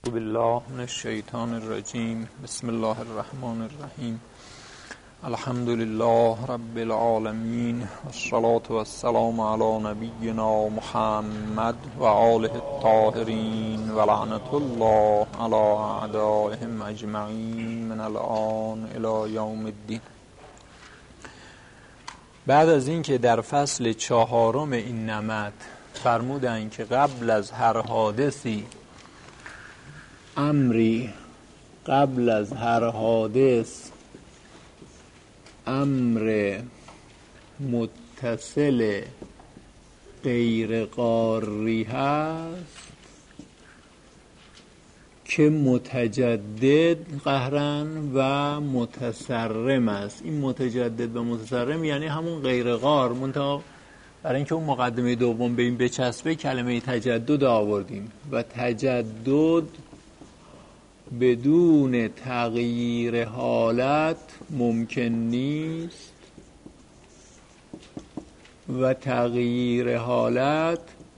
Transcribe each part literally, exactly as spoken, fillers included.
بالله من الشیطان الرجیم. بسم الله الرحمن الرحیم. الحمد لله رب العالمین والصلاة والسلام علی نبینا محمد و آله الطاهرین و لعنت الله علی اعدائهم اجمعین من الآن الی یوم الدین. بعد از این که در فصل چهارم این نمط فرمودند که قبل از هر حادثی امری قبل از هر حادث امر متصل غیر قاری هست که متجدد قهرن و متسرم است. این متجدد و متسرم یعنی همون غیر قار، منتها برای اینکه اون مقدمه دوم به این بچسبه کلمه تجدد آوردیم و تجدد بدون تغییر حالت ممکن نیست و تغییر حالت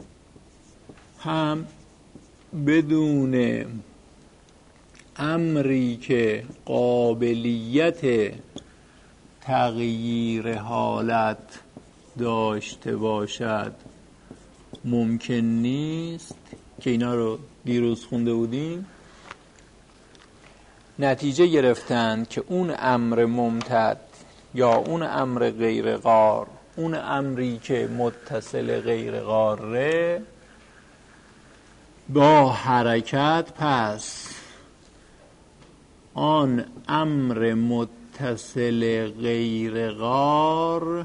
هم بدون امری که قابلیت تغییر حالت داشته باشد ممکن نیست، که اینا رو دیروز خونده بودیم. نتیجه گرفتند که اون امر ممتد یا اون امر غیر قار، اون امری که متصل غیر قاره با حرکت، پس آن امر متصل غیر قار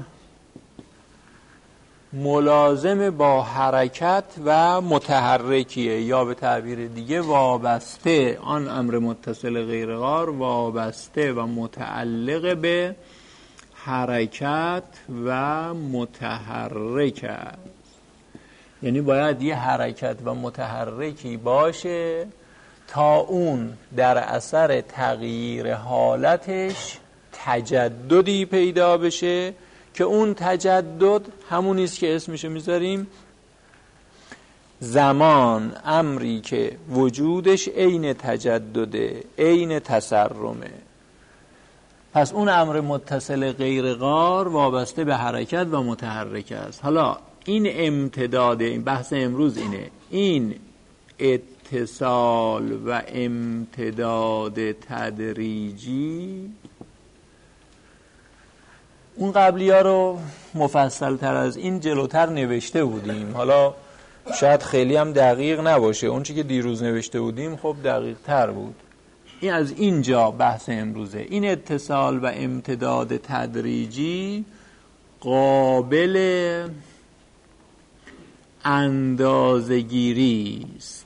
ملازم با حرکت و متحرکیه، یا به تعبیر دیگه وابسته، آن امر متصل غیر قار وابسته و متعلق به حرکت و متحرک است. یعنی باید یه حرکت و متحرکی باشه تا اون در اثر تغییر حالتش تجددی پیدا بشه، که اون تجدد همونیست که اسمشو میذاریم زمان، امری که وجودش عین تجدده، عین تسرمه. پس اون امر متصل غیر قار وابسته به حرکت و متحرک است. حالا این امتداد، این بحث امروز اینه، این اتصال و امتداد تدریجی اون قبلی ها رو مفصل تر از این جلوتر نوشته بودیم. حالا شاید خیلی هم دقیق نباشه، اون چی که دیروز نوشته بودیم خب دقیق تر بود. این از اینجا بحث امروزه. این اتصال و امتداد تدریجی قابل اندازه‌گیری است.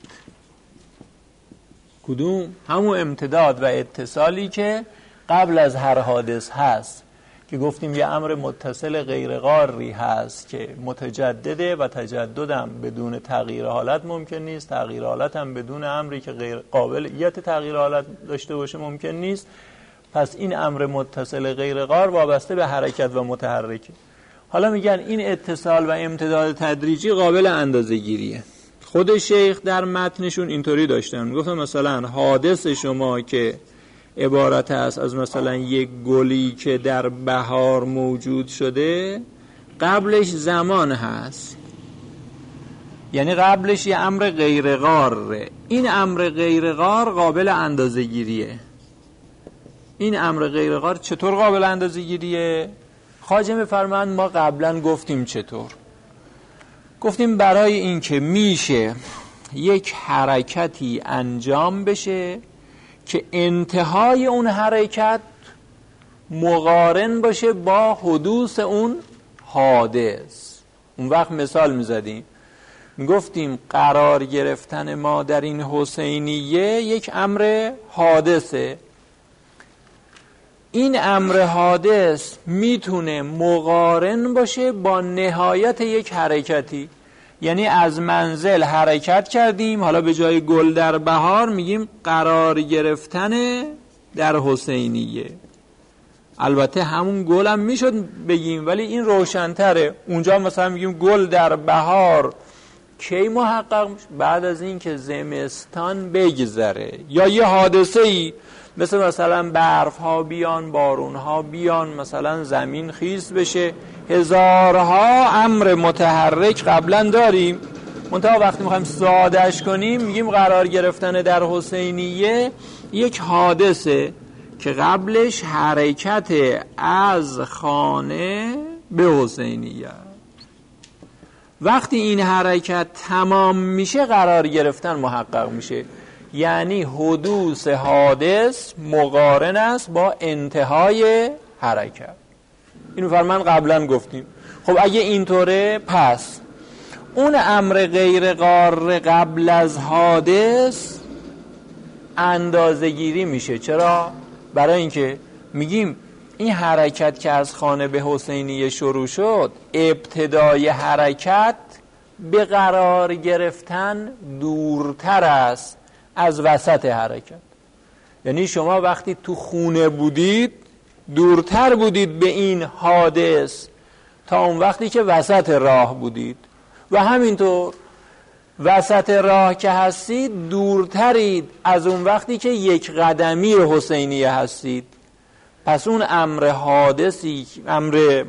کدوم؟ همون امتداد و اتصالی که قبل از هر حادث هست، که گفتیم یه امر متصل غیر قاری هست که متجدده و تجددم بدون تغییر حالت ممکن نیست، تغییر حالت هم بدون امری که غیر قابلیت تغییر حالت داشته باشه ممکن نیست. پس این امر متصل غیر قار وابسته به حرکت و متحرکه. حالا میگن این اتصال و امتداد تدریجی قابل اندازه‌گیریه. خود شیخ در متنشون اینطوری داشتن، گفتن مثلا حادث شما که عبارت است از مثلا یک گلی که در بهار موجود شده، قبلش زمان هست، یعنی قبلش یه امر غیر قاره. این امر غیر قار قابل اندازه‌گیریه. این امر غیر قار چطور قابل اندازه‌گیریه؟ خواجه می‌فرمایند ما قبلا گفتیم چطور. گفتیم برای این که میشه یک حرکتی انجام بشه که انتهای اون حرکت مقارن باشه با حدوث اون حادث. اون وقت مثال میزدیم، میگفتیم قرار گرفتن ما در این حسینیه یک امر حادثه. این امر حادث میتونه مقارن باشه با نهایت یک حرکتی. یعنی از منزل حرکت کردیم، حالا به جای گل در بهار میگیم قرار گرفتن در حسینیه. البته همون گل هم میشد بگیم، ولی این روشن‌تره. اونجا مثلا میگیم گل در بهار کی محقق میشه؟ بعد از این که زمستان بگذره یا یه حادثه ای مثل مثلا برف ها بیان، بارون ها بیان، مثلا زمین خیس بشه. هزارها امر متحرک قبلا داریم، منتها وقتی میخوایم سادهش کنیم میگیم قرار گرفتن در حسینیه یک حادثه که قبلش حرکت از خانه به حسینیه. وقتی این حرکت تمام میشه قرار گرفتن محقق میشه، یعنی حدوث حادث مقارن است با انتهای حرکت. اینو فرمان قبلا گفتیم. خب اگه اینطوره پس اون امر غیر قار قبل از حادث اندازه گیری میشه. چرا؟ برای اینکه میگیم این حرکت که از خانه به حسینیه شروع شد، ابتدای حرکت به قرار گرفتن دورتر است از وسط حرکت. یعنی شما وقتی تو خونه بودید دورتر بودید به این حادث تا اون وقتی که وسط راه بودید، و همینطور وسط راه که هستید دورترید از اون وقتی که یک قدمی حسینیه هستید. پس اون امر حادثی، امر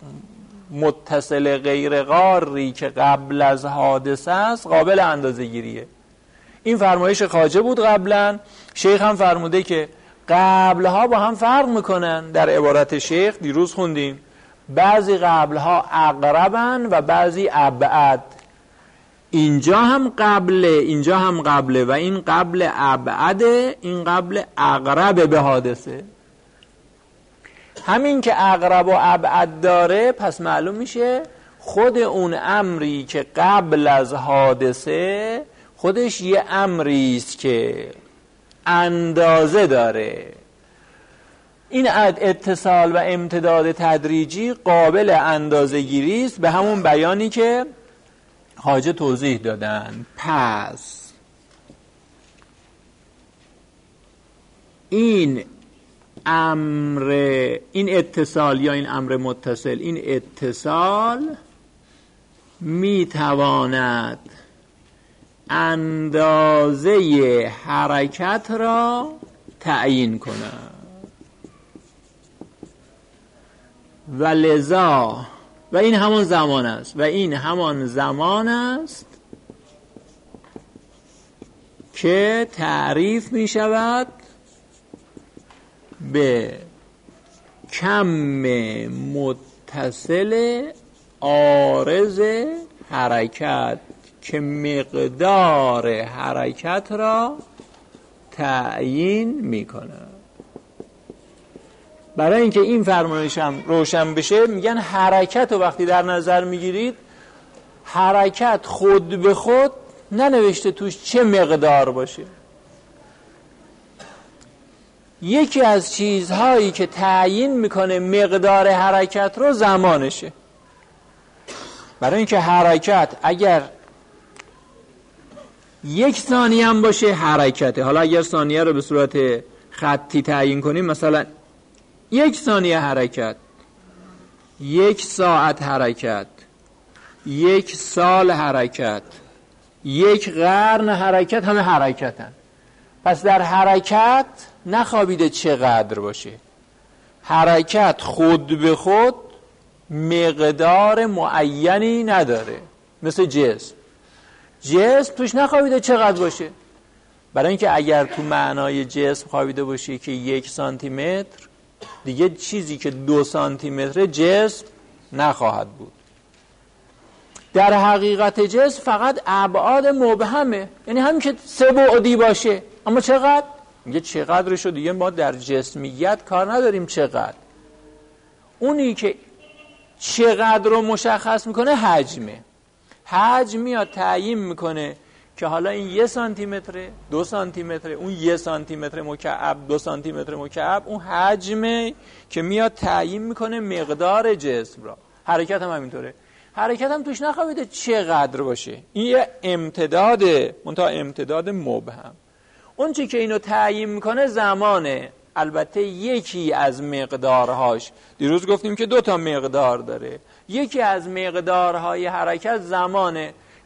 متصل غیر قاری که قبل از حادثه است قابل اندازه گیریه. این فرمایش خواجه بود قبلا. شیخ هم فرموده که قبلها با هم فرق میکنن. در عبارت شیخ دیروز خوندیم بعضی قبلها اقربن و بعضی ابعد. اینجا هم قبله، اینجا هم قبله، و این قبل ابعده، این قبل اقرب به حادثه. همین که اقرب و ابعد داره پس معلوم میشه خود اون امری که قبل از حادثه خودش یه امری است که اندازه داره. این اتصال و امتداد تدریجی قابل اندازه گیری است به همون بیانی که خواجه توضیح دادن. پس این امر، این اتصال یا این امر متصل، این اتصال میتواند اندازه حرکت را تعیین کند و لذا، و این همان زمان است و این همان زمان است که تعریف می شود به کم متصل عارض حرکت که مقدار حرکت را تعیین می کند. برای اینکه این فرمایشم روشن بشه میگن حرکت رو وقتی در نظر میگیرید، حرکت خود به خود ننوشته توش چه مقدار باشه. یکی از چیزهایی که تعیین میکنه مقدار حرکت رو زمانشه. برای اینکه حرکت اگر یک ثانیه هم باشه حرکته. حالا اگر ثانیه رو به صورت خطی تعیین کنیم، مثلا یک ثانیه حرکت، یک ساعت حرکت، یک سال حرکت، یک قرن حرکت، همه حرکتن. پس در حرکت نخوابیده چقدر باشه. حرکت خود به خود مقدار معینی نداره، مثل جسم. جسم توش نخوابیده چقدر باشه. برای اینکه اگر تو معنای جسم خوابیده باشه که یک سانتی متر، دیگه چیزی که دو سانتی متر جسم نخواهد بود. در حقیقت جسم فقط ابعاد مبهمه، یعنی همین که سه بعدی باشه. اما چقدر؟ میگه چقدرشو دیگه ما در جسمیت کار نداریم. چقدر؟ اونی که چقدر رو مشخص میکنه حجمه. حجم میاد تعیین میکنه که حالا این یه سانتی متره، دو سانتی متره، اون یه سانتی متر مکعب، دو سانتی متر مکعب، اون حجمه که میاد تعیین میکنه مقدار جسم را. حرکت هم همینطوره. حرکت هم توش نخوابیده چقدر باشه. این یه امتداده، منتها امتداد مبهم. اون چی که اینو تعیین میکنه زمانه. البته یکی از مقدارهاش، دیروز گفتیم که دو تا مقدار داره. یکی از مقدارهای حرکت زمانه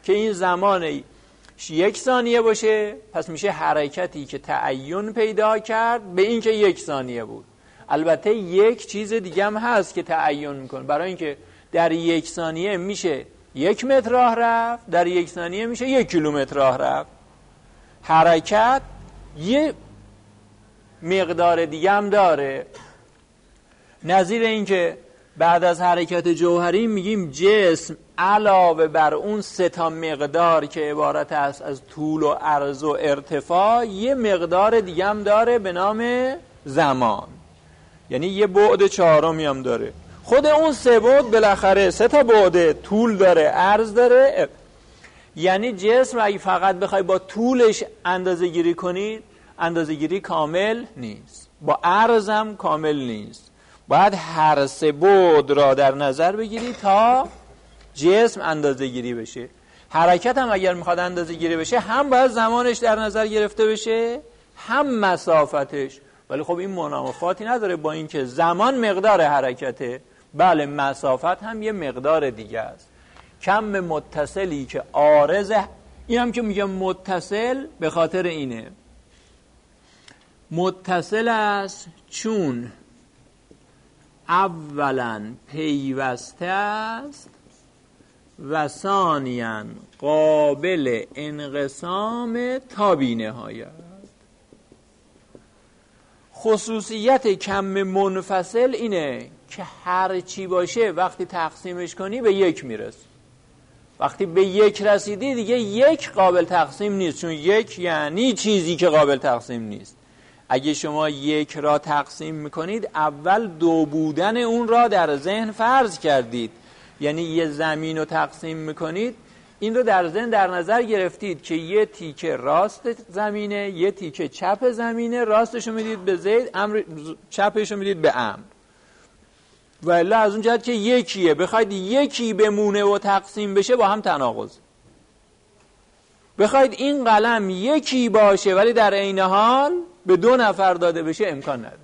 که این زمان یک ثانیه باشه، پس میشه حرکتی که تعین پیدا کرد به این که یک ثانیه بود. البته یک چیز دیگه هم هست که تعین میکنه، برای اینکه در یک ثانیه میشه یک متر راه رفت، در یک ثانیه میشه یک کیلومتر راه رفت. حرکت یه مقدار دیگه هم داره، نظیر این که بعد از حرکت جوهری میگیم جسم علاوه بر اون سه تا مقدار که عبارت است از طول و عرض و ارتفاع، یه مقدار دیگه هم داره به نام زمان، یعنی یه بعد چهارمی هم داره. خود اون سه بعد بالاخره سه تا بعد، طول داره، عرض داره. یعنی جسم اگه فقط بخوای با طولش اندازه گیری کنید، اندازه گیری کامل نیست، با عرض هم کامل نیست. باید هر سه بعد را در نظر بگیری تا جسم اندازه گیری بشه. حرکت هم اگر میخواد اندازه گیری بشه، هم باید زمانش در نظر گرفته بشه، هم مسافتش. ولی خب این منافاتی نداره با اینکه زمان مقدار حرکته، بله مسافت هم یه مقدار دیگه است. کم متصلی که عارضه، این هم که میگم متصل به خاطر اینه، متصل است چون اولا پیوسته است و ثانیاً قابل انقسام تا بی نهایت. خصوصیت کم منفصل اینه که هر چی باشه وقتی تقسیمش کنی به یک میرسی. وقتی به یک رسیدی دیگه یک قابل تقسیم نیست، چون یک یعنی چیزی که قابل تقسیم نیست. اگه شما یک را تقسیم میکنید، اول دو بودن اون را در ذهن فرض کردید. یعنی یه زمین رو تقسیم میکنید، این رو در ذهن در نظر گرفتید که یه تیکه راست زمینه، یه تیکه چپ زمینه، راستش رو میدید به زید، امر چپش رو میدید به امر. ولی از اون جهت که یکیه، بخواید یکی بمونه و تقسیم بشه با هم تناقض. بخواید این قلم یکی باشه ولی در عین حال به دو نفر داده بشه، امکان نداره.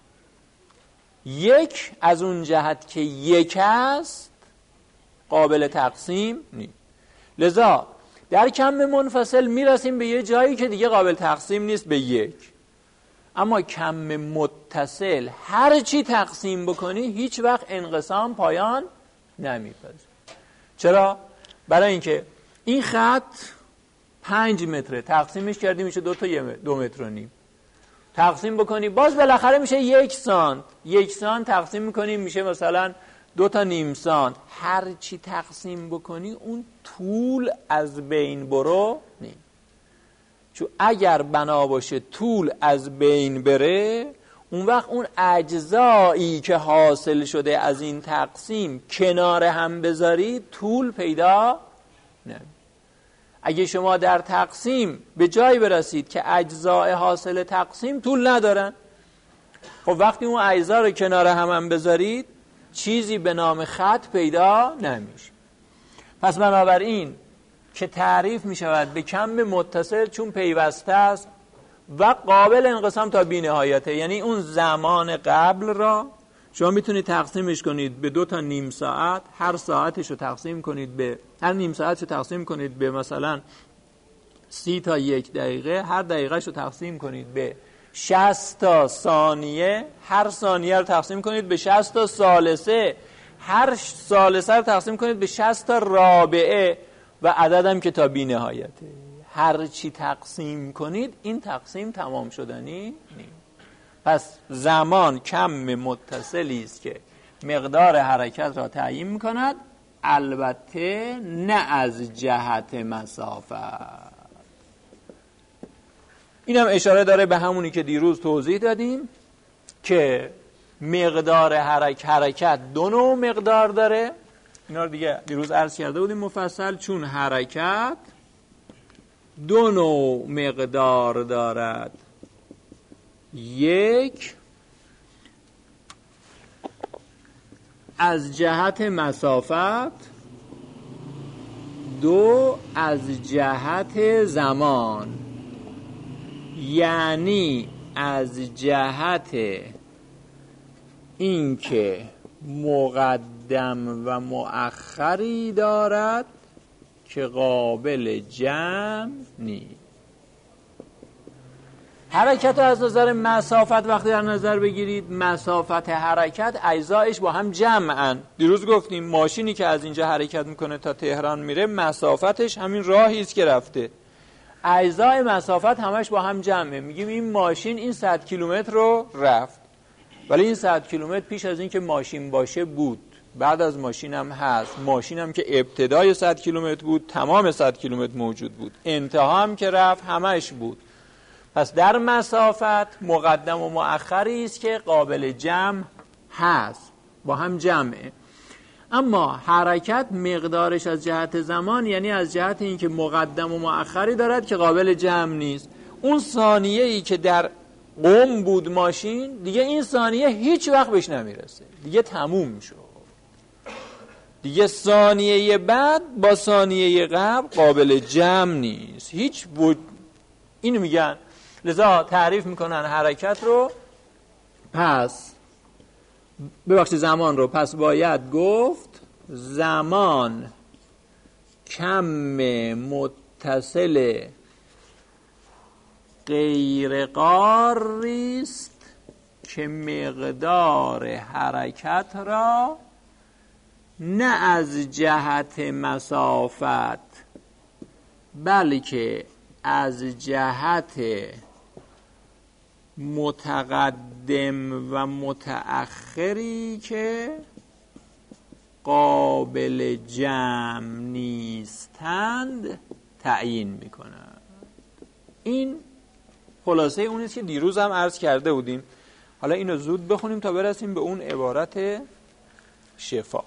یک از اون جهت که یک است قابل تقسیم نیست. لذا در کم منفصل میرسیم به یه جایی که دیگه قابل تقسیم نیست به یک. اما کم متصل هر چی تقسیم بکنی هیچ وقت انقسام پایان نمیپذیره. چرا؟ برای اینکه این خط پنج متره، تقسیمش کردی میشه دو تا دو متر و نیم. تقسیم بکنی باز بالاخره میشه یک سانت. یک سانت تقسیم میکنی میشه مثلا دو تا نیم سانت. هر چی تقسیم بکنی اون طول از بین برو نیم. چون اگر بنا باشه طول از بین بره، اون وقت اون اجزایی که حاصل شده از این تقسیم کنار هم بذاری، طول پیدا نمیشه. اگه شما در تقسیم به جایی برسید که اجزای حاصل تقسیم طول ندارن، خب وقتی اون اجزا رو کنار هم هم بذارید، چیزی به نام خط پیدا نمیشه. پس بنابراین که تعریف می شود به کم متصل چون پیوسته است و قابل انقسام تا بی نهایته. یعنی اون زمان قبل را شما میتونید تقسیمش کنید به دو تا نیم ساعت، هر ساعتش رو تقسیم کنید به هر نیم ساعتش رو تقسیم کنید به مثلا سی تا یک دقیقه، هر دقیقهش رو تقسیم کنید به شصت تا ثانیه، هر ثانیه رو تقسیم کنید به شصت تا ثالثه، هر ثالثه رو تقسیم کنید به شصت تا رابعه و عددم که تا بی نهایته. هر چی تقسیم کنید این تقسیم تمام شدنی نیست. پس زمان کم متصلی است که مقدار حرکت را تعیین می‌کند، البته نه از جهت مسافت. اینم اشاره داره به همونی که دیروز توضیح دادیم که مقدار حرکت حرکت دو نوع مقدار داره. اینا رو دیگه دیروز عرض کرده بودیم مفصل. چون حرکت دو نوع مقدار دارد، یک از جهت مسافت، دو از جهت زمان. یعنی از جهت اینکه مقدم و مؤخری دارد که قابل جمع نیست. حرکت رو از نظر مسافت وقتی در نظر بگیرید، مسافت حرکت اجزایش با هم جمعن. دیروز گفتیم ماشینی که از اینجا حرکت میکنه تا تهران میره، مسافتش همین راهی است که رفته، اجزای مسافت همش با هم جمعه. میگیم این ماشین این صد کیلومتر رو رفت، ولی این صد کیلومتر پیش از این که ماشین باشه بود، بعد از ماشین هم هست. ماشین هم که ابتدای صد کیلومتر بود تمام صد کیلومتر موجود بود، انتها هم که رفت همش بود. پس در مسافت مقدم و مؤخری است که قابل جمع هست، با هم جمعه. اما حرکت مقدارش از جهت زمان، یعنی از جهت اینکه مقدم و مؤخری دارد که قابل جمع نیست. اون ثانیه ای که در قم بود ماشین، دیگه این ثانیه هیچ وقت بهش نمیرسه، دیگه تموم شد. دیگه ثانیه بعد با ثانیه قبل قابل جمع نیست، هیچ بود. اینو میگن، لذا تعریف میکنن حرکت رو. پس ببخشید زمان رو، پس باید گفت زمان کم متصل غیر قاری است که مقدار حرکت را نه از جهت مسافت بلکه از جهت متقدم و متأخری که قابل جمع نیستند تعیین میکنند. این خلاصه اون است که دیروز هم عرض کرده بودیم. حالا اینو زود بخونیم تا برسیم به اون عبارت شفا.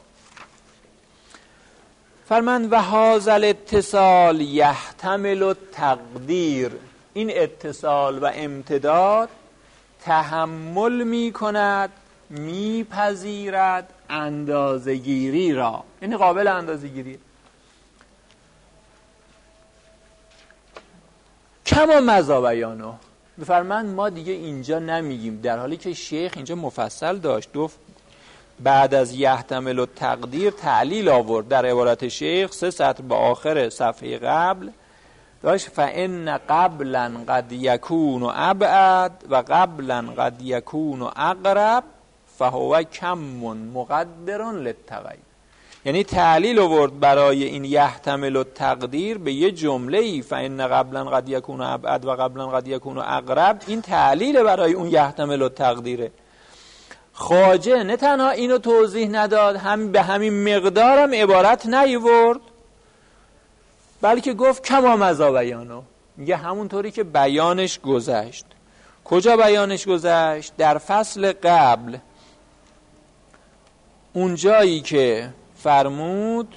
فرمند و هذا الاتصال یحتمل التقدیر، این اتصال و امتداد تحمل می کند، می پذیرد اندازه‌گیری را، یعنی قابل اندازه‌گیری. کما مضی بیانو، بفرمند ما دیگه اینجا نمیگیم، در حالی که شیخ اینجا مفصل داشت گفت بعد از یحتمل التقدیر تعلیل آورد. در عبارت شیخ سه سطر با آخر صفحه قبل داشت فإن قبلا قد یکون ابعد و قبلا قد یکون اقرب فهو کم مقدر للتغیر. یعنی تعلیل آورد برای این یحتمل التقدیر به یه جمله ای، فإن قبلا قد یکون ابعد و قبلا قد یکون اقرب. این تعلیل برای اون یحتمل التقدیره. خواجه نه تنها اینو توضیح نداد، هم به همین مقدارم عبارت نیورد، بلکه گفت کما مضی بیانو، میگه همونطوری که بیانش گذشت. کجا بیانش گذشت؟ در فصل قبل، اون جایی که فرمود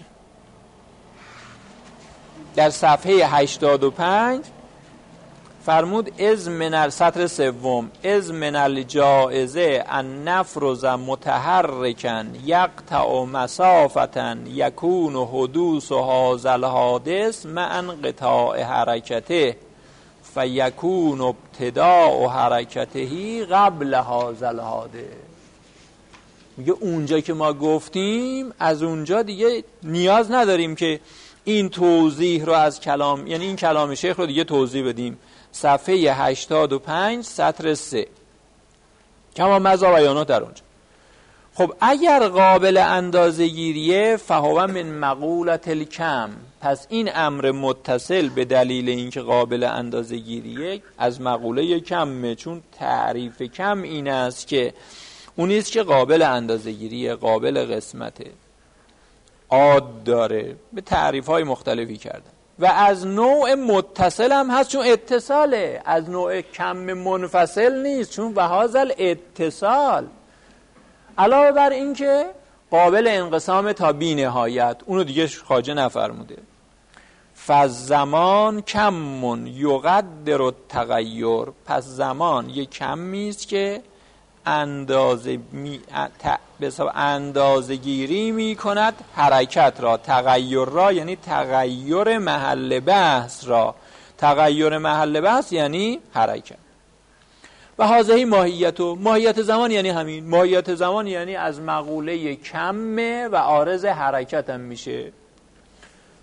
در صفحه هشتاد و پنج فرمود از من سطر سوم از من الجائزه ان نفرض متحرکا یقطع مسافتا یکون حدوث هذا الحادث مع انقطاع حرکته فیکون ابتداء حرکته قبل هذا الحادث. میگه اونجا که ما گفتیم از اونجا دیگه نیاز نداریم که این توضیح رو از کلام، یعنی این کلام شیخ رو دیگه توضیح بدیم. صفحه هشتاد و پنج سطر سه کما مضی بیانات در اونجا. خب اگر قابل اندازه گیریه فهو من مقولت الکم، پس این امر متصل به دلیل اینکه قابل اندازه گیریه از مقوله کمه، چون تعریف کم این است که اونیست که قابل اندازه گیریه، قابل قسمته، عاد داره، به تعریف های مختلفی کردن. و از نوع متصل هم هست چون اتصاله، از نوع کم منفصل نیست چون وهذا الاتصال. علاوه بر این که قابل انقسام تا بی نهایت، اونو دیگه خواجه نفرموده. فالزمان کم یقدر التغیر، پس زمان یک کمی است که اندازه می اندازه گیری می کند حرکت را، تغییر را یعنی تغییر محل بحث را. تغییر محل بحث یعنی حرکت. و هذه ماهیت و ماهیت زمان یعنی همین. ماهیت زمان یعنی از مقوله کمه و عارض حرکت هم میشه.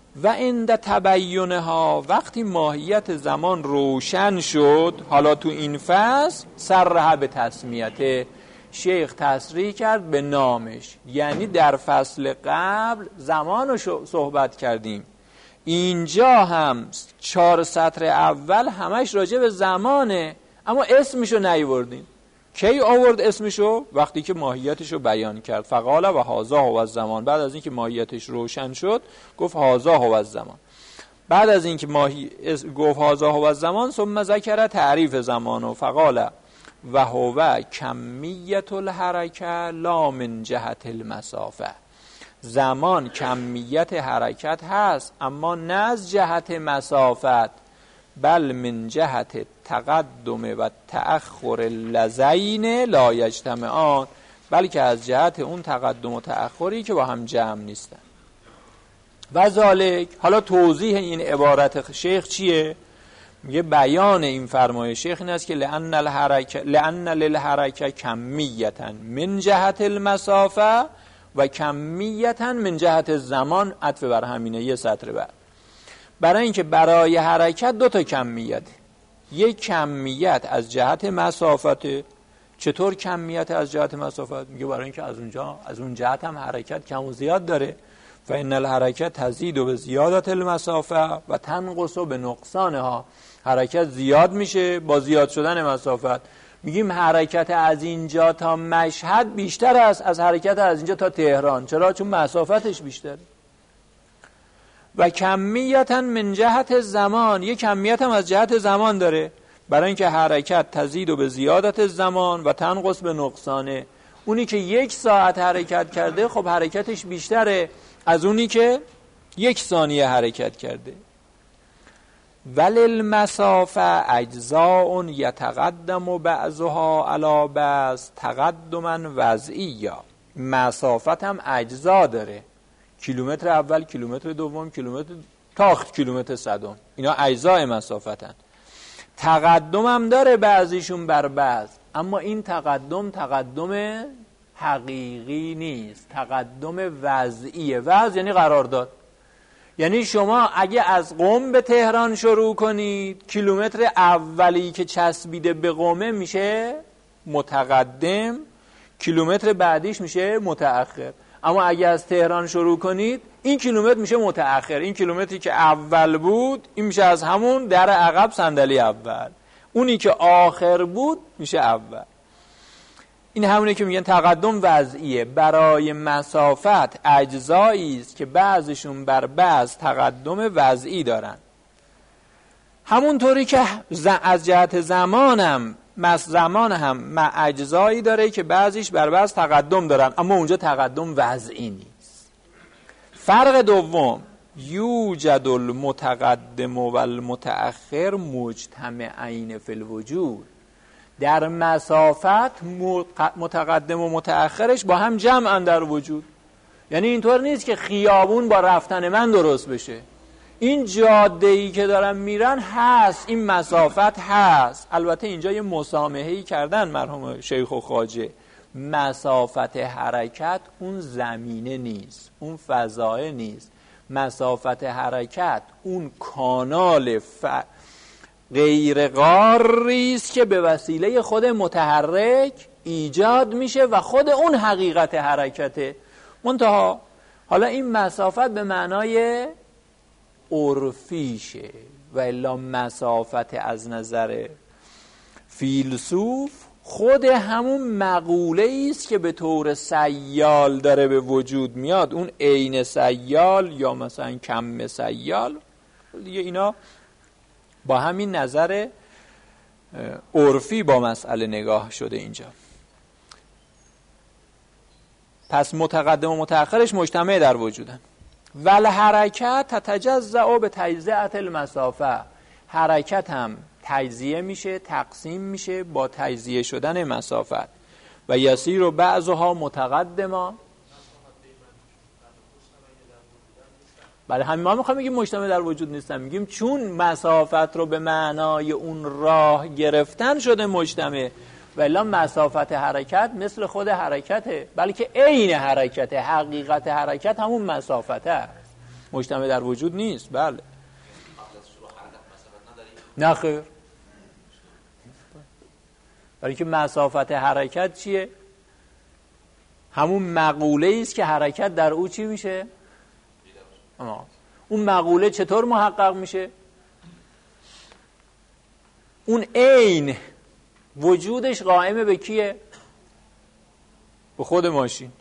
و عند تبینها، وقتی ماهیت زمان روشن شد، حالا تو این فصل صرح به تسمیته، شیخ تصریح کرد به نامش. یعنی در فصل قبل زمان رو صحبت کردیم، اینجا هم چهار سطر اول همش راجع به زمانه، اما اسمشو نیاوردیم. کی آورد اسمشو؟ وقتی که ماهیتشو بیان کرد. فقال و هذا هو الزمان، بعد از اینکه ماهیتش روشن شد گفت هذا هو الزمان. بعد از اینکه ماهی گفت هذا هو الزمان، ثم ذکر تعریف زمانو فقال و هو کمیت الحرکه لا من جهت المسافه. زمان کمیت حرکت هست، اما نه از جهت مسافت، بل من جهت تقدم و تأخر اللذین لا یجتمعان، بلکه از جهت اون تقدم و تأخری که با هم جمع نیستن. و ذالک، حالا توضیح این عبارت شیخ چیه؟ میگه بیان این فرمایش شیخ این است که لأن الحرکه لأن للحرکه کمیتا من جهت المسافه و کمیتا من جهت زمان. عطف بر همینه یه سطر بعد. برای اینکه برای حرکت دو تا کمیت، یک کمیت از جهت مسافته. چطور کمیت از جهت مسافت؟ میگه برای اینکه از اونجا از اون جهت هم حرکت کم و زیاد داره. فإن الحرکت تزید به زیادت المسافه و تنقص به نقصانها. حرکت زیاد میشه با زیاد شدن مسافت. میگیم حرکت از اینجا تا مشهد بیشتر است از حرکت از اینجا تا تهران. چرا؟ چون مسافتش بیشتره. و کمیتا من جهت زمان، یک کمیت هم از جهت زمان داره، برای اینکه حرکت تزید به زیادت زمان و تنقص به نقصانه. اونی که یک ساعت حرکت کرده خب حرکتش بیشتره از اونی که یک ثانیه حرکت کرده. وللمسافه اجزاء یتقدم بعضها علی بعض تقدما وضعیا. مسافت هم اجزا داره، کیلومتر اول، کیلومتر دوم، کیلومتر تاخت کیلومتر صدم، اینا اجزای مسافتن. تقدم هم داره بعضیشون بر بعض، اما این تقدم تقدم حقیقی نیست، تقدم وضعیه. وضع یعنی قرارداد. یعنی شما اگه از قم به تهران شروع کنید، کیلومتر اولی که چسبیده به قمه میشه متقدم، کیلومتر بعدیش میشه متأخر. اما اگه از تهران شروع کنید، این کیلومتر میشه متأخر. این کیلومتری که اول بود این میشه از همون در عقب صندلی اول، اونی که آخر بود میشه اول. این همونه که میگن تقدم وضعیه. برای مسافت اجزایی است که بعضشون بر بعض تقدم وضعی دارن. همونطوری که از جهت زمانم مس زمان هم اجزایی داره که بعضیش بر بعض تقدم دارن، اما اونجا تقدم وضعی نیست. فرق دوم، یوجد المتقدم و المتأخر مجتمعین فی الوجود. در مسافت متقدم و متأخرش با هم جمعن در وجود. یعنی اینطور نیست که خیابون با رفتن من درست بشه. این جاده‌ای که دارن میرن هست، این مسافت هست. البته اینجا یه مسامحه‌ای کردن مرحوم شیخ و خواجه. مسافت حرکت اون زمینه نیست، اون فضای نیست. مسافت حرکت اون کانال ف... غیر قاری است که به وسیله خود متحرک ایجاد میشه و خود اون حقیقت حرکته. منتها حالا این مسافت به معنای عرفیشه، و الا مسافت از نظر فیلسوف خود همون مقوله است که به طور سیال داره به وجود میاد. اون عین سیال یا مثلا کم سیال دیگه، اینا با همین نظر عرفی با مسئله نگاه شده اینجا. پس متقدم و متأخرش مجتمع در وجودن. ول حرکت تتجزأ به تجزئه المسافه. حرکت هم تجزیه میشه، تقسیم میشه با تجزیه شدن مسافت. و یسیر بعضها متقدما. بله همین ما میخوایم بگیم مجتمع در وجود نیستن، میگیم چون مسافت رو به معنای اون راه گرفتن شده مجتمع، و الا مسافت حرکت مثل خود حرکته، بلکه عین حرکته، حقیقت حرکت همون مسافته است. مجتمع در وجود نیست. بله نه خیر، برای که مسافت حرکت چیه؟ همون مقوله است که حرکت در او چی میشه؟ آه. اون مقوله چطور محقق میشه؟ اون عین وجودش قائمه به کیه؟ به خود ماشین.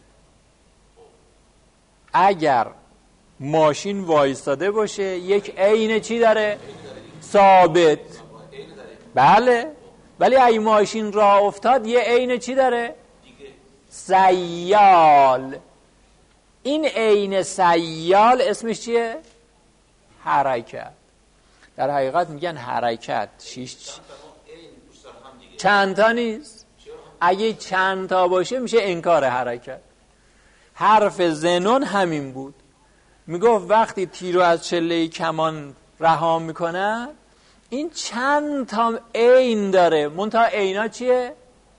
اگر ماشین وایستاده باشه یک عین چی داره؟ ثابت. بله، ولی اگه ماشین راه افتاد یه عین چی داره؟ سیال. این عین سیال اسمش چیه؟ حرکت. در حقیقت میگن حرکت شیش چند تا نیست. اگه چند تا باشه میشه انکار حرکت. حرف زنون همین بود. میگفت وقتی تیر رو از چله کمان رها میکنن این چند تا عین داره، منتها عینا چیه؟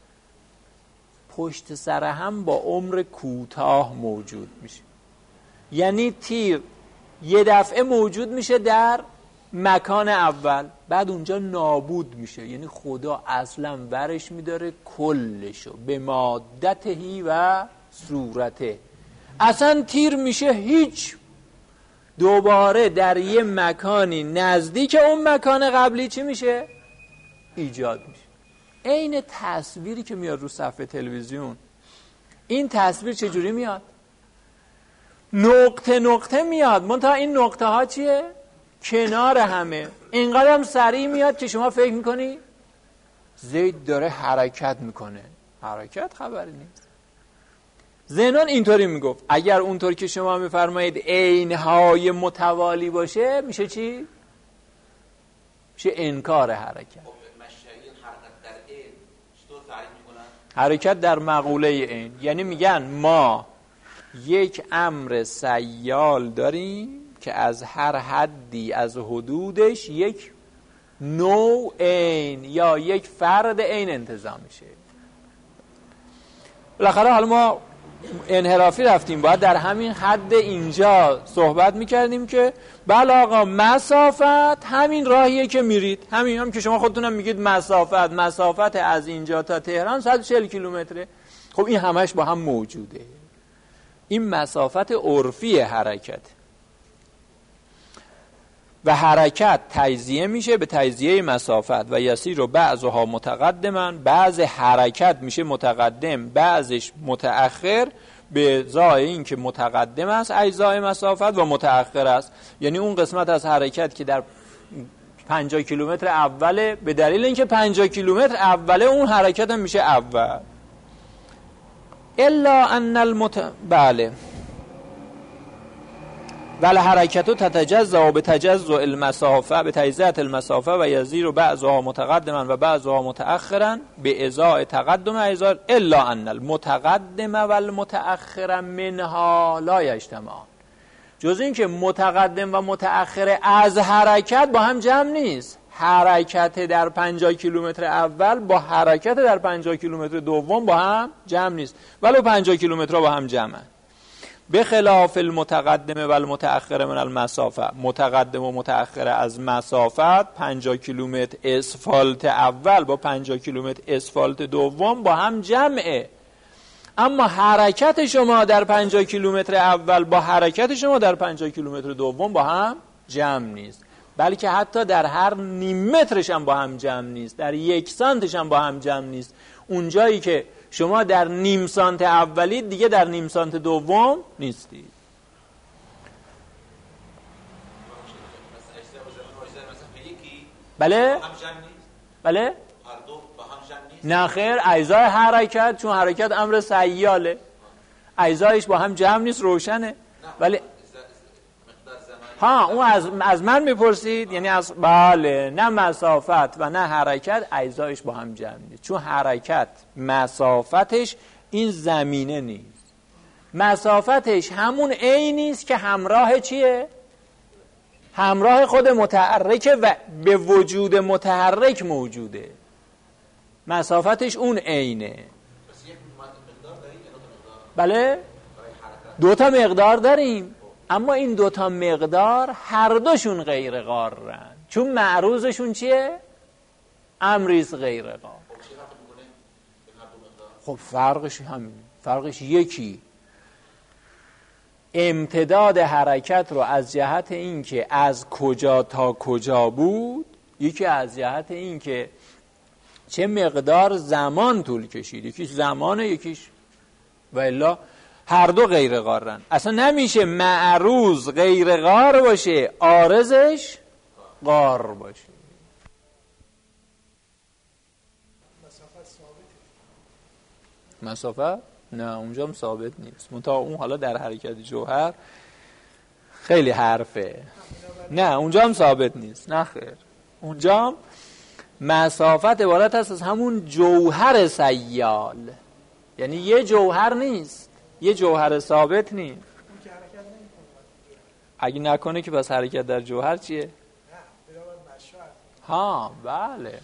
پشت سر هم با عمر کوتاه موجود میشه. یعنی تیر یه دفعه موجود میشه در مکان اول، بعد اونجا نابود میشه. یعنی خدا اصلا ورش میداره کلشو به مادتهی و صورته. اصلا تیر میشه هیچ، دوباره در یه مکانی نزدیک اون مکان قبلی چی میشه؟ ایجاد میشه. عین تصویری که میاد رو صفحه تلویزیون. این تصویر چجوری میاد؟ نقطه نقطه میاد، منتها این نقطه ها چیه؟ کنار همه. اینقدر هم سریع میاد که شما فکر میکنی زید داره حرکت میکنه. حرکت خبری نیست. زنون اینطوری میگفت اگر اونطور که شما میفرمایید عینهای متوالی باشه میشه چی؟ میشه انکار حرکت. حرکت در مقوله عین، یعنی میگن ما یک امر سیال داریم که از هر حدی از حدودش یک نوع عین یا یک فرد عین انتظام میشه. بالاخره حالا ما انحرافی رفتیم، باید در همین حد اینجا صحبت میکردیم که بله آقا مسافت همین راهیه که میرید، همین هم که شما خودتونم میگید مسافت مسافت از اینجا تا تهران صد و چهل کیلومتره. خب این همش با هم موجوده. این مسافت عرفی حرکت و حرکت تجزیه میشه به تجزیه مسافت و یسیر و بعضها متقدما. بعض حرکت میشه متقدم، بعضش متأخر، به ازای این که متقدم است اجزای مسافت و متأخر است. یعنی اون قسمت از حرکت که در پنجاه کیلومتر اوله، به دلیل اینکه پنجاه کیلومتر اوله اون حرکت هم میشه اول. الا ان المت... بله ولی حرکتو تتجزا به تجزع المسافه به تجزیه المسافه و یزیر بعضها متقدما و بعضها متأخرا به ازای تقدم اجزا الا ان المتقدم و المتأخر منها لا یجتمعان. جز این که متقدم و متأخر از حرکت با هم جمع نیست. حرکت در پنجاه کیلومتر اول با حرکت در پنجاه کیلومتر دوم با هم جمع نیست، ولو پنجاه کیلومتر با هم جمعن. به خلاف المتقدم و المتأخر من المسافه. متقدم و متأخر از مسافت پنجاه کیلومتر اسفالت اول با پنجاه کیلومتر اسفالت دوم با هم جمعه. اما حرکت شما در پنجاه کیلومتر اول با حرکت شما در پنجاه کیلومتر دوم با هم جمع نیست، بلکه حتی در هر نیم مترش هم با هم جمع نیست، در یک سانتش هم با هم جمع نیست. اونجایی که شما در نیم سانت اولی دیگه در نیم سانت دوم نیستید. بله؟ بله؟ نه خیر، اجزای حرکت، چون حرکت امر سیاله، اجزایش با هم جمع نیست، روشنه. ولی ها اون از از من میپرسید، یعنی از بله، نه مسافت و نه حرکت اجزایش با هم جمع نیست، چون حرکت مسافتش این زمینه نیست، مسافتش همون عینی است که همراه چیه؟ همراه خود متحرک و به وجود متحرک موجوده. مسافتش اون عینه. بله؟ دو تا مقدار داریم. اما این دوتا مقدار هر دوشون غیر قارن، چون معروضشون چیه؟ امریز غیر قار. خب فرقش همین، فرقش یکی، امتداد حرکت رو از جهت این که از کجا تا کجا بود، یکی از جهت این که چه مقدار زمان طول کشید، یکیش زمانه یکیش، و الا هر دو غیر قارن. اصلا نمیشه معروض غیر قار باشه عارضش قار باشه. مسافت نه اونجا هم ثابت نیست، منتها اون حالا در حرکت جوهر خیلی حرفه. نه اونجا هم ثابت نیست، نه خیر، اونجا هم مسافت عبارت هست از همون جوهر سیال، یعنی یه جوهر نیست، یه جوهر ثابت نیست. اگه نکنه که بس حرکت در جوهر چیه؟ ها بله.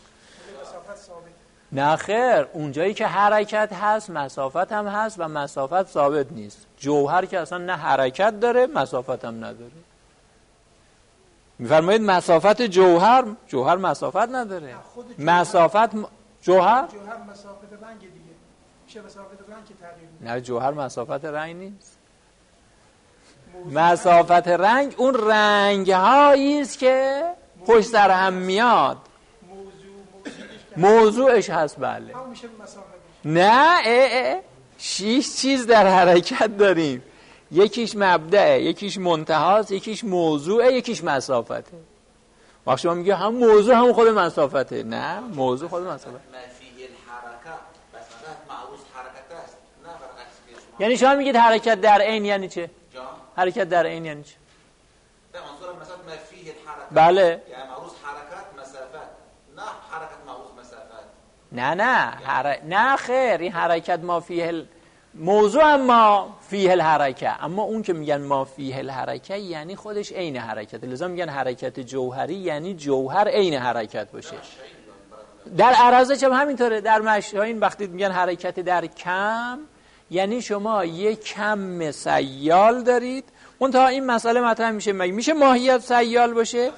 نه خیر، اونجایی که حرکت هست مسافت هم هست و مسافت ثابت نیست. جوهر که اصلا نه حرکت داره مسافت هم نداره. میفرمایید مسافت جوهر، جوهر مسافت نداره. مسافت م... جوهر جوهر مسافت رنگ دیگه میشه، مسافت رنگ که تغییر میکنه. نه جوهر مسافت رنگ نیست. مسافت رنگ اون رنگ هایی است که پشت سر هم میاد. موضوعش هست بله. نه اه اه. شیش چیز در حرکت داریم، یکیش مبدأه، یکیش منتهاست، یکیش موضوعه، یکیش مسافته. وقتی شما میگه هم موضوع هم خود مسافته، نه موضوع خود مسافته. یعنی شما میگید حرکت در عین یعنی چه؟ حرکت در عین یعنی چه؟ بله. یعنی معروض حرکت مسافت، نه حرکت معروض مسافت. نه نه حر... نه خیر، این حرکت ما فیه ال... موضوع هم ما فیه الحرکه، اما اون که میگن ما فیه الحرکه یعنی خودش عین حرکت، لذا میگن حرکت جوهری یعنی جوهر عین حرکت باشه. در عرضه هم همینطوره، در مشی این وقتی میگن حرکت در کم یعنی شما یک کم سیال دارید، منتها این مسئله مطرح میشه، مگه میشه ماهیت سیال باشه؟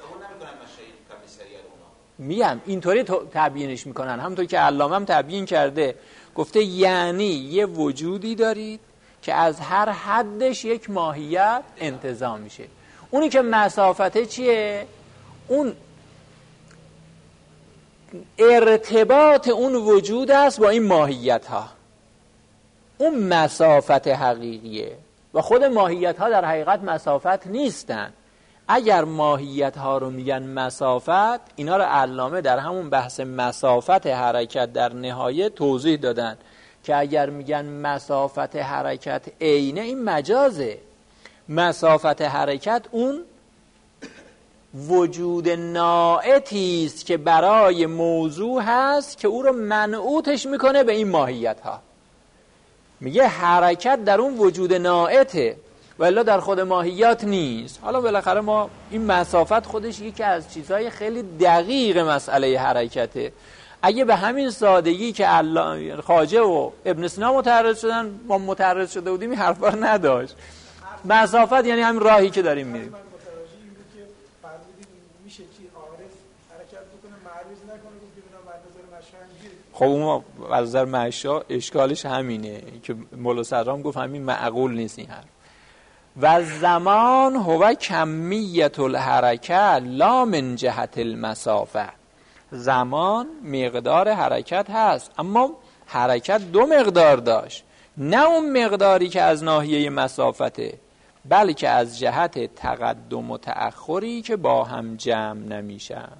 میگم اینطوری تبیینش میکنن، همونطور که علامه هم تبیین کرده، گفته یعنی یه وجودی دارید که از هر حدش یک ماهیت انتزاع میشه. اونی که مسافته چیه؟ اون ارتباط اون وجود است با این ماهیت ها، اون مسافت حقیقیه و خود ماهیت ها در حقیقت مسافت نیستن. اگر ماهیت ها رو میگن مسافت، اینا رو علامه در همون بحث مسافت حرکت در نهایه توضیح دادن که اگر میگن مسافت حرکت عینه، این مجازه. مسافت حرکت اون وجود ناعتی است که برای موضوع هست که او رو منعوتش میکنه به این ماهیت ها. میگه حرکت در اون وجود ناعته ولی در خود ماهیات نیست. حالا بالاخره ما این مسافت خودش یکی از چیزهای خیلی دقیق مسئله حرکته. اگه به همین سادگی که خواجه و ابن سینا متعرض شدن ما متعرض شده بودیم، این حرفا نداشت. مسافت یعنی همین راهی که داریم میریم. خب اون از نظر مشا اشکالش همینه که مولا صدرام گفت همین معقول نیست این حرف. و زمان هو کمیت الحرکه لا من جهت المسافه. زمان مقدار حرکت هست، اما حرکت دو مقدار داشت، نه اون مقداری که از ناحیه مسافته، بلکه از جهت تقدم و تأخری که با هم جمع نمیشن.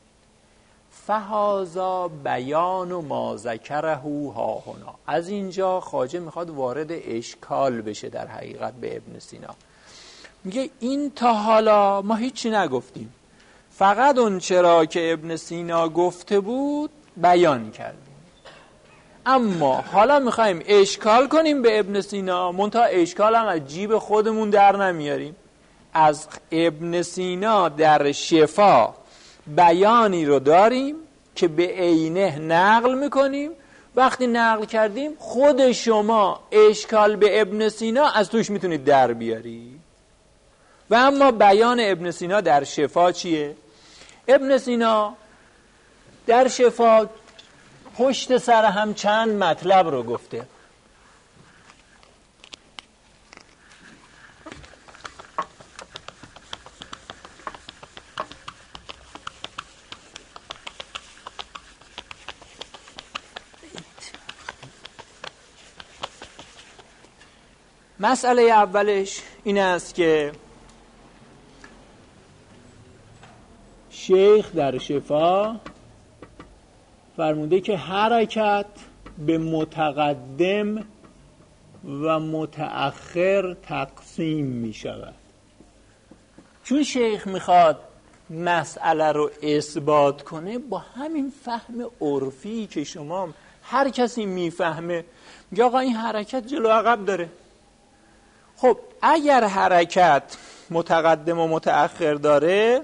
فهذا بیان و ما ذکره ها هنا. از اینجا خواجه میخواد وارد اشکال بشه در حقیقت به ابن سینا. میگه این تا حالا ما هیچی نگفتیم، فقط اون چرا که ابن سینا گفته بود بیان کردیم، اما حالا میخوایم اشکال کنیم به ابن سینا، منتها اشکال هم از جیب خودمون در نمیاریم. از ابن سینا در شفا بیانی رو داریم که به عینه نقل میکنیم. وقتی نقل کردیم خود شما اشکال به ابن سینا از توش میتونید در بیاری. و اما بیان ابن سینا در شفا چیه؟ ابن سینا در شفا پشت سر هم چند مطلب رو گفته. مسئله اولش این است که شیخ در شفا فرموده که حرکت به متقدم و متأخر تقسیم می شود. چون شیخ میخواد مسئله رو اثبات کنه، با همین فهم عرفی که شما هر کسی میفهمه میگه آقا این حرکت جلو عقب داره. خب اگر حرکت متقدم و متأخر داره،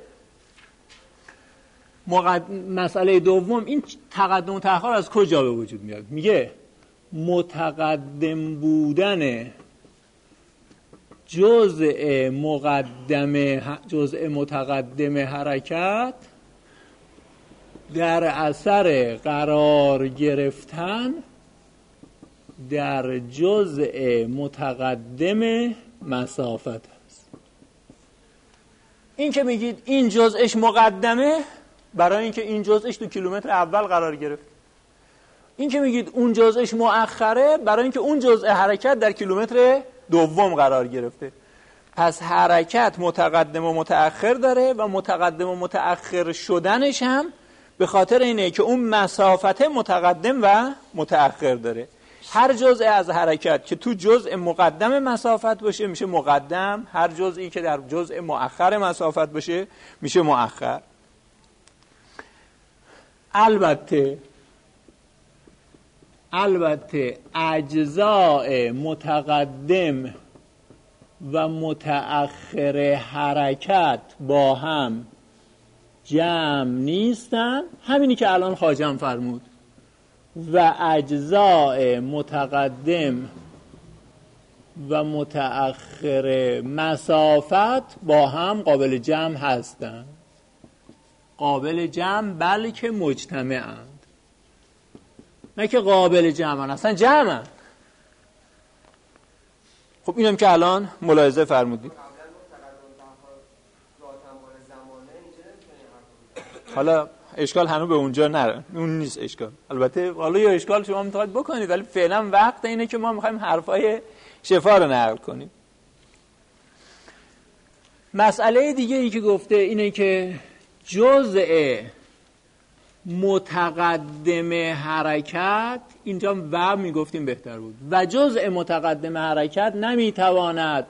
مقد... مسئله دوم این تقدم و تأخر از کجا به وجود میاد؟ میگه متقدم بودن جزء مقدم جزء متقدم حرکت در اثر قرار گرفتن در جزء متقدم مسافت است. این که میگید این جزءش مقدمه برای اینکه این جزءش تو کیلومتر اول قرار گرفت. این که میگید اون جزءش مؤخره برای اینکه اون جزء حرکت در کیلومتر دوم قرار گرفته. پس حرکت متقدم و متأخر داره و متقدم و متأخر شدنش هم به خاطر اینه که اون مسافت متقدم و متأخر داره. هر جزء از حرکت که تو جزء مقدم مسافت باشه میشه مقدم، هر جزئی که در جزء مؤخر مسافت باشه میشه مؤخر. البته البته اجزاء متقدم و متأخر حرکت با هم جمع نیستن، همینی که الان خواجه فرمود. و اجزاء متقدم و متأخر مسافت با هم قابل جمع هستند. قابل جمع بلکه مجتمعند، نه که قابل جمعن، اصلا جمعن. خب اینم که الان ملاحظه فرمودید. حالا اشکال هنوز به اونجا نره، اون نیست اشکال. البته حالا یا اشکال شما میتونید بکنید، ولی فعلا وقت اینه که ما میخوایم حرفای شفا رو نقل کنیم. مسئله دیگه ای که گفته اینه که جزء متقدم حرکت، اینجا و میگفتیم بهتر بود، و جزء متقدم حرکت نمیتواند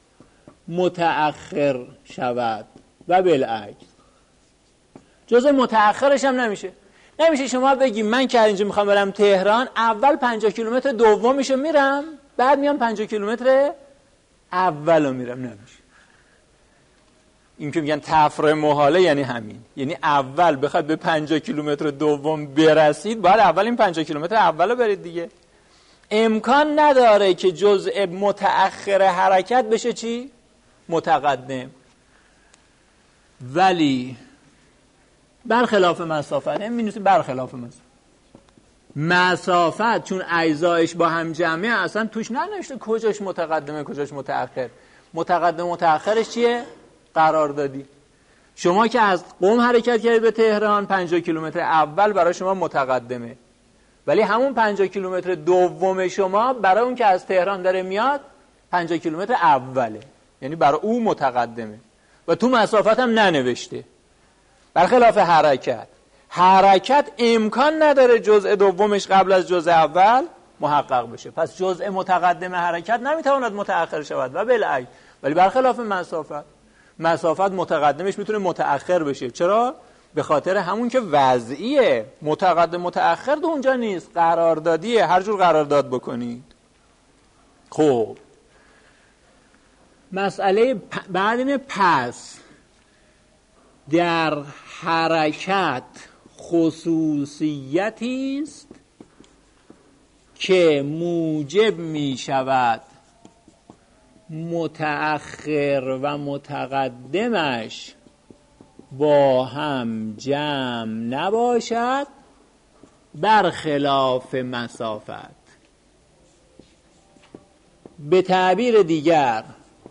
متأخر شود و بالعکس. جزء متأخرش هم نمیشه. نمیشه شما بگی من که اینجا میخوام برم تهران، اول پنجاه کیلومتر دومیشو میرم، بعد میام پنجاه کیلومتر اولو میرم. نمیشه. این که میگن تفره محاله یعنی همین، یعنی اول بخواد به پنجاه کیلومتر دوم برسید، باید اول این پنجاه کیلومتر اولو برید دیگه. امکان نداره که جزء متأخر حرکت بشه چی؟ متقدم. ولی برخلاف مسافت، هم می‌نویسیم برخلاف مسافت. مسافت چون اجزایش با هم جمعه، اصلا توش ننوشته کجاش متقدمه کجاش متأخر. متقدم متأخرش چیه؟ قراردادی. شما که از قم حرکت کردید به تهران، پنجاه کیلومتر اول برای شما متقدمه، ولی همون پنجاه کیلومتر دوم شما برای اون که از تهران داره میاد پنجاه کیلومتر اوله، یعنی برای او متقدمه و تو مسافت هم ننوشته. برخلاف حرکت، حرکت امکان نداره جزء دومش قبل از جزء اول محقق بشه، پس جزء متقدم حرکت نمیتواند متأخر شود و بالعکس. ولی برخلاف مسافت، مسافت متقدمش میتونه متأخر بشه. چرا؟ به خاطر همون که وضعیه، متقدم متأخر دو اونجا نیست، قراردادیه، هر جور قرارداد بکنید. خب مسئله بعد اینه، پس در حرکت خصوصیتی است که موجب می شود متأخر و متقدمش با هم جمع نباشد برخلاف مسافت. به تعبیر دیگر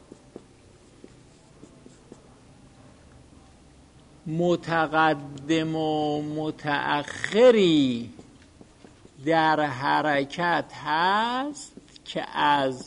متقدم و متأخری در حرکت هست که از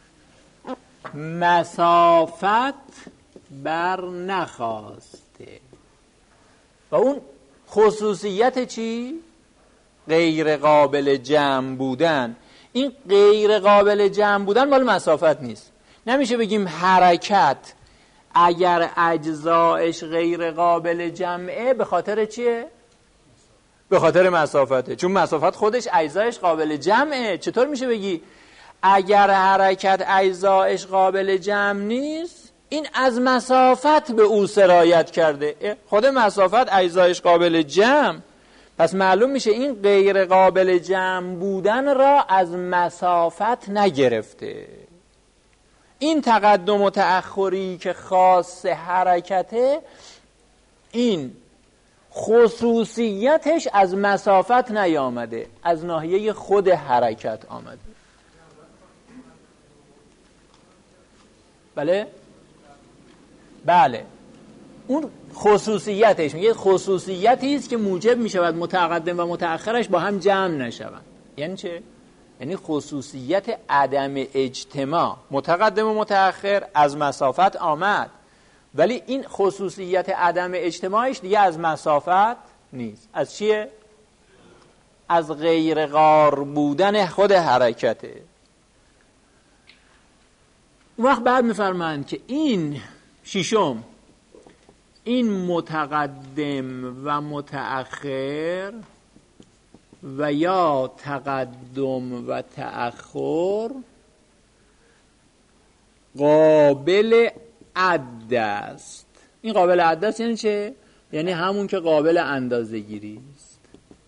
مسافت بر نخواسته و اون خصوصیت چی؟ غیر قابل جمع بودن. این غیر قابل جمع بودن مال مسافت نیست. نمیشه بگیم حرکت اگر اجزایش غیر قابل جمعه به خاطر چیه؟ به خاطر مسافته، چون مسافت خودش اجزایش قابل جمعه. چطور میشه بگی اگر حرکت اجزایش قابل جمع نیست این از مسافت به او سرایت کرده؟ خود مسافت اجزایش قابل جمع، پس معلوم میشه این غیر قابل جمع بودن را از مسافت نگرفته. این تقدم و تأخری که خاص حرکته، این خصوصیتش از مسافت نیامده، از ناحیه خود حرکت آمده. بله؟ بله، اون خصوصیتش میگه خصوصیتی است که موجب میشود متقدم و متأخرش با هم جمع نشوند. یعنی چه؟ یعنی خصوصیت عدم اجتماع. متقدم و متأخر از مسافت آمد، ولی این خصوصیت عدم اجتماعش دیگه از مسافت نیست. از چیه؟ از غیر قار بودن خود حرکته. اون وقت بعد میفرمایند که این ششم، این متقدم و متأخر و یا تقدم و تأخر قابل عد است. این قابل عد است یعنی چه؟ یعنی همون که قابل اندازه گیری است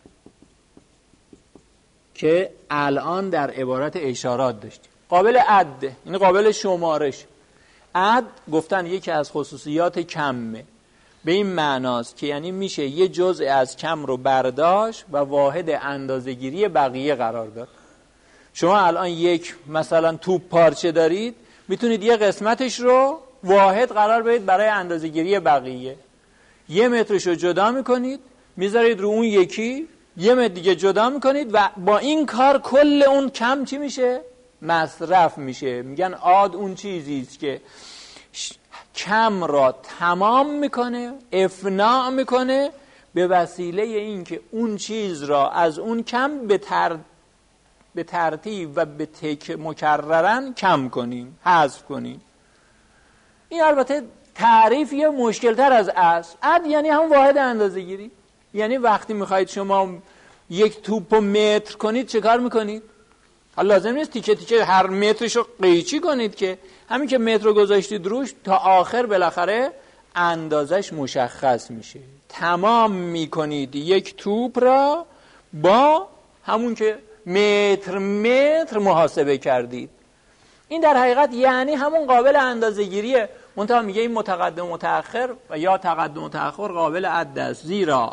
که الان در عبارت اشارات داشتیم. قابل عد یعنی قابل شمارش. عد گفتن یکی از خصوصیات کمه، به این معناست که یعنی میشه یه جزء از کم رو برداشت و واحد اندازه‌گیری بقیه قرار داد. شما الان یک مثلا توپ پارچه دارید، میتونید یه قسمتش رو واحد قرار بدید برای اندازه‌گیری بقیه. یه مترش رو جدا میکنید، میذارید رو اون یکی، یه متر دیگه جدا میکنید و با این کار کل اون کم چی میشه؟ مصرف میشه. میگن عاد اون چیزی است که کم را تمام میکنه، افناء میکنه به وسیله این که اون چیز را از اون کم به, تر... به ترتیب و به تک مکررن کم کنیم، حذف کنیم. این البته تعریفیه مشکل تر از اصل. عد یعنی هم واحد اندازه گیری. یعنی وقتی میخواید شما یک توپ رو متر کنید چه کار میکنید؟ حالا لازم نیست تیکه تیکه هر مترش رو قیچی کنید، که همین که متر رو گذاشتید روش تا آخر بالاخره اندازش مشخص میشه. تمام میکنید یک توپ را با همون که متر متر محاسبه کردید. این در حقیقت یعنی همون قابل اندازه‌گیریه. منتها میگه این متقدم و متأخر و یا تقدم و تأخر قابل عد است، زیرا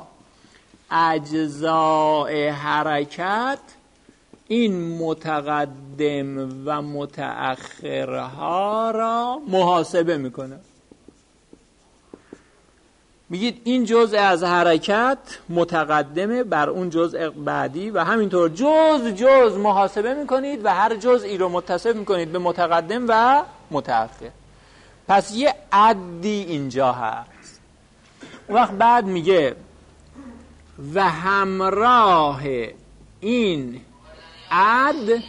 اجزاء حرکت این متقدم و متأخرها را محاسبه میکنه. میگید این جزء از حرکت متقدمه بر اون جزء بعدی و همینطور جزء جزء محاسبه میکنید و هر جزئی رو متصل میکنید به متقدم و متأخر. پس یه عدی اینجا هست. اون وقت بعد میگه و همراه این عد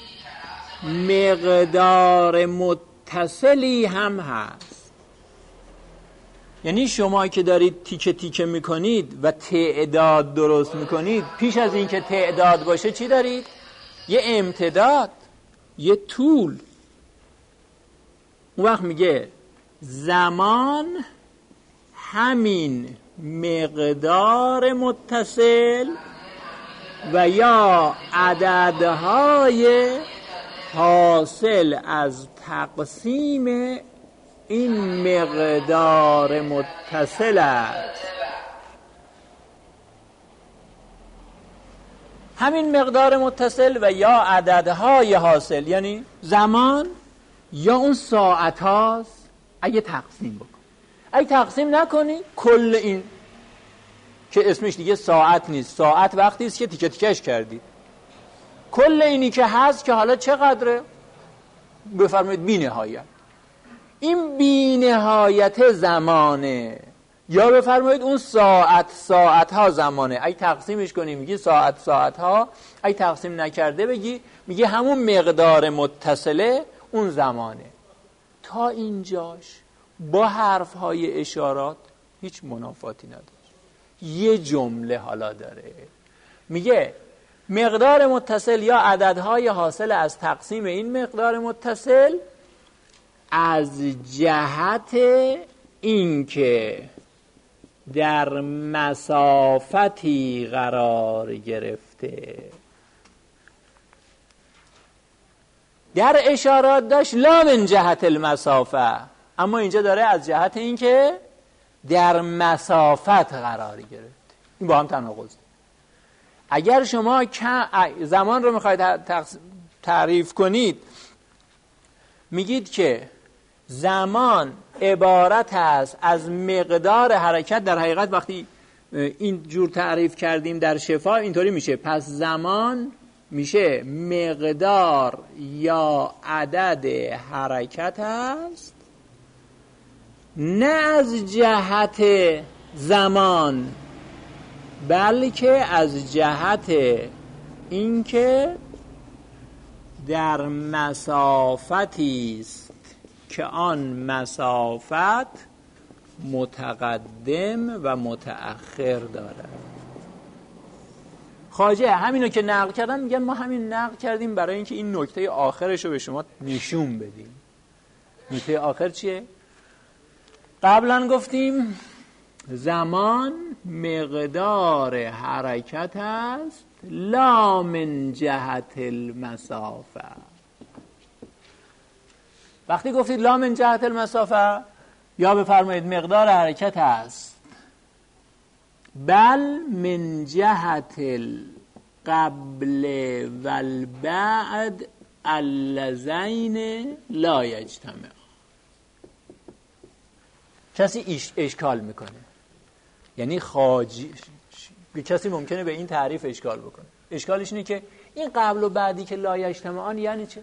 مقدار متصلی هم هست. یعنی شما که دارید تیکه تیکه میکنید و تعداد درست میکنید، پیش از این که تعداد باشه چی دارید؟ یه امتداد، یه طول. اون وقت میگه زمان همین مقدار متصل و یا عددهای حاصل از تقسیم این مقدار متصل است. همین مقدار متصل و یا عددهای حاصل، یعنی زمان یا اون ساعت هاست، اگه تقسیم بکن. اگه تقسیم نکنی کل این که اسمش دیگه ساعت نیست، ساعت وقتی است که تیکه تیکش کردی، کل اینی که هست که حالا چقدره؟ بفرمایید بی نهایت. این بی نهایت زمانه، یا بفرمایید اون ساعت ساعت ها زمانه. اگه تقسیمش کنی میگی ساعت ساعت ها، اگه تقسیم نکرده بگی میگی همون مقدار متصله اون زمانه. تا اینجاش با حرف های اشارات هیچ منافاتی نداره. یه جمله حالا داره، میگه مقدار متصل یا عددهای حاصل از تقسیم این مقدار متصل از جهت اینکه در مسافتی قرار گرفته. در اشارات داشت لا من جهت المسافه، اما اینجا داره از جهت اینکه در مسافت قرار گرفته. این با هم تناقض. اگر شما زمان رو میخواید تعریف کنید میگید که زمان عبارت است از مقدار حرکت. در حقیقت وقتی این جور تعریف کردیم در شفا اینطوری میشه، پس زمان میشه مقدار یا عدد حرکت است نه از جهت زمان بلکه از جهت اینکه در مسافتی است که آن مسافت متقدم و متأخر دارد. خواجه همینو که نقل کردن میگن ما همین نقل کردیم برای اینکه این نکته آخرش رو به شما نشون بدیم. نکته آخر چیه؟ قبلا گفتیم زمان مقدار حرکت است لا من جهت المسافه. وقتی گفتید لا من جهت المسافه، یا بفرمایید مقدار حرکت است بل من جهت القبل و البعد اللذین لا یجتمع. کسی اشکال میکنه، یعنی خاجی کسی ممکنه به این تعریف اشکال بکنه. اشکالش اینه که این قبل و بعدی که لا یجتمعان یعنی چه؟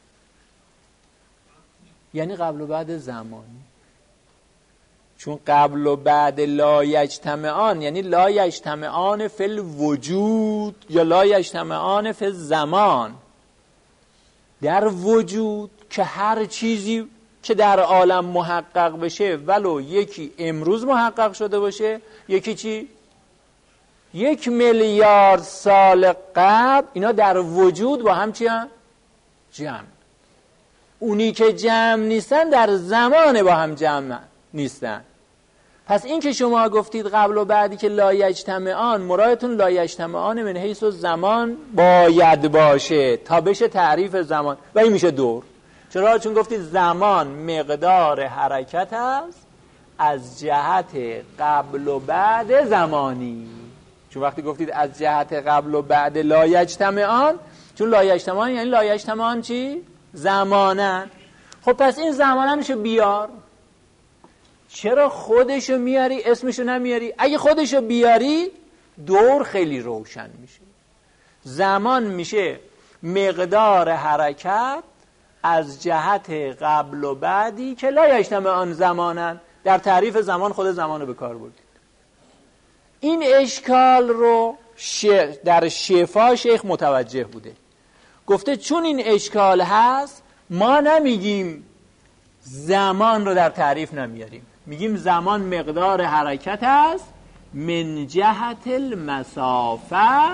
یعنی قبل و بعد زمانی. چون قبل و بعد لا یجتمعان یعنی لا یجتمعان فی الوجود یا لا یجتمعان فی الزمان. در وجود که هر چیزی که در عالم محقق بشه ولو یکی امروز محقق شده باشه، یکی چی؟ یک میلیارد سال قبل، اینا در وجود با هم چی هم؟ جمع. اونی که جمع نیستن در زمان با هم جمع نیستن. پس این که شما گفتید قبل و بعدی که لا یجتمعان، مرادتون لا یجتمعان من حیث زمان باید باشه تا بشه تعریف زمان و این میشه دور. چرا؟ چون گفتید زمان مقدار حرکت است از جهت قبل و بعد زمانی. چون وقتی گفتید از جهت قبل و بعد لا یجتمعان، چون لا یجتمعان یعنی لا یجتمعان چی؟ زمانن. خب پس این زماننشو بیار. چرا خودشو میاری اسمشو نمیاری؟ اگه خودشو بیاری دور خیلی روشن میشه. زمان میشه مقدار حرکت از جهت قبل و بعدی که لا یجتمعان زمانن. در تعریف زمان خود زمانو به کار بردید. این اشکال رو در شفا شیخ متوجه بوده، گفته چون این اشکال هست ما نمیگیم زمان رو در تعریف نمیاریم، میگیم زمان مقدار حرکت است من جهت المسافه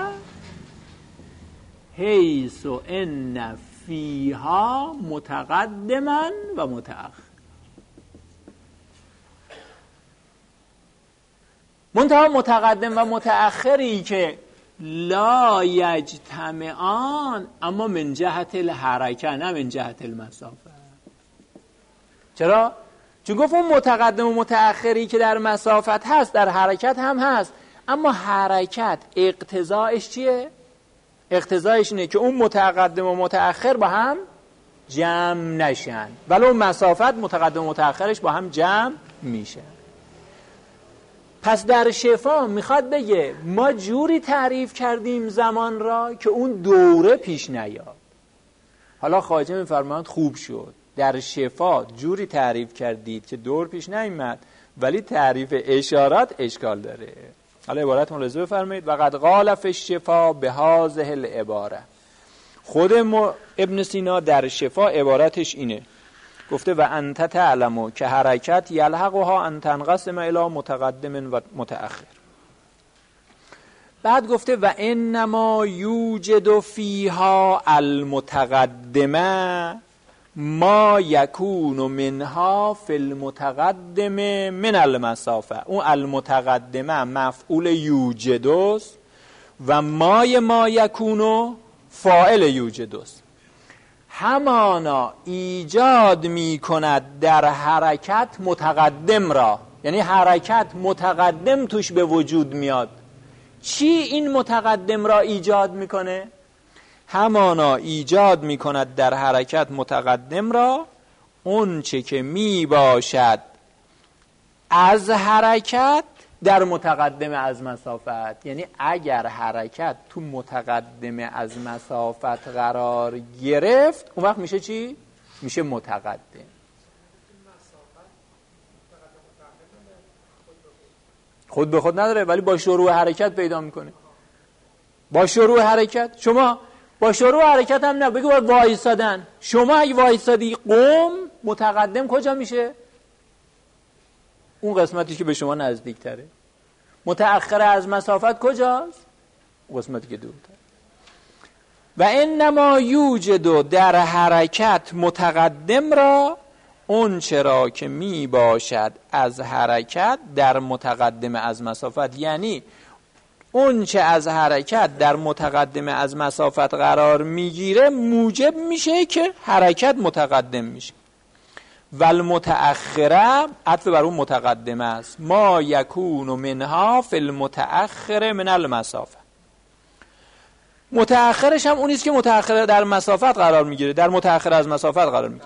حیث ان فیها متقدما و متأخر. منتها متقدم و متأخری که لا یجتمعان، اما من جهت الحرکه نه من جهت المسافه. چرا؟ چون گفت اون متقدم و متأخری که در مسافت هست در حرکت هم هست، اما حرکت اقتضایش چیه؟ اقتضایش اینه که اون متقدم و متأخر با هم جمع نشن، ولی اون مسافت متقدم و متأخرش با هم جمع میشن. پس در شفا میخواد بگه ما جوری تعریف کردیم زمان را که اون دوره پیش نیاد. حالا خواجه میفرماند خوب شد، در شفا جوری تعریف کردید که دور پیش نیامد، ولی تعریف اشارات اشکال داره. حالا عبارت ملاحظه بفرمایید. و قد قال فی الشفا بهذه العباره. خود ابن سینا در شفا عبارتش اینه، گفته و انت تعلمو که حرکت یلحقها ان تنقسم الی متقدم و متأخر. بعد گفته و انما یوجد فیها المتقدمه ما یکون منها فی المتقدم من المسافه. اون المتقدمه مفعول یوجدوست و مای ما یکونو فاعل یوجدوست. همانا ایجاد می کند در حرکت متقدم را، یعنی حرکت متقدم توش به وجود میاد. چی این متقدم را ایجاد میکنه؟ همانا ایجاد میکند در حرکت متقدم را اون چه که می باشد از حرکت در متقدم از مسافت. یعنی اگر حرکت تو متقدم از مسافت قرار گرفت اون وقت میشه چی؟ میشه متقدم. خود به خود نداره، ولی با شروع حرکت پیدا میکنه. با شروع حرکت شما با شروع حرکت هم نه بگو باید وایسادن. شما اگه وایسادی قوم متقدم کجا میشه؟ اون قسمتی که به شما نزدیک تره. متأخر از مسافت کجاست؟ اون قسمتی که دورتره. و انما یوجد در حرکت متقدم را اون چرا که می باشد از حرکت در متقدم از مسافت. یعنی اون چه از حرکت در متقدم از مسافت قرار میگیره موجب میشه که حرکت متقدم میشه. والمتأخره عطف بر اون متقدمه است. ما یکون منها فی المتأخر من المسافه. متأخرش هم اونیست که متأخر در مسافت قرار میگیره، در متأخر از مسافت قرار میگیره.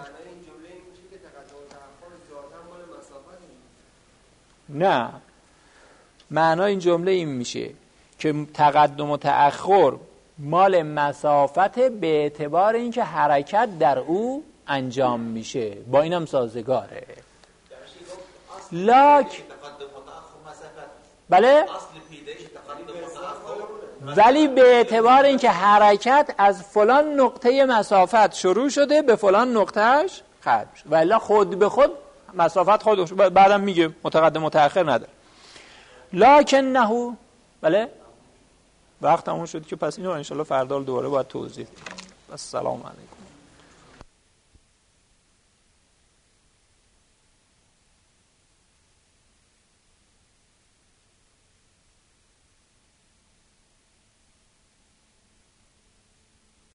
نه، معنای این جمله این میشه که تقدم و تأخر مال مسافت به اعتبار اینکه حرکت در او انجام میشه، با اینم سازگاره. لاک بله، ولی به اعتبار اینکه حرکت از فلان نقطه مسافت شروع شده به فلان نقطهش ختم شد، ولی خود به خود مسافت خودش بعدم میگه متقدم متأخر نداره. لکنه بله وقت همون شد که پس اینو انشالله فردا دوباره باید توضیح. السلام علیکم.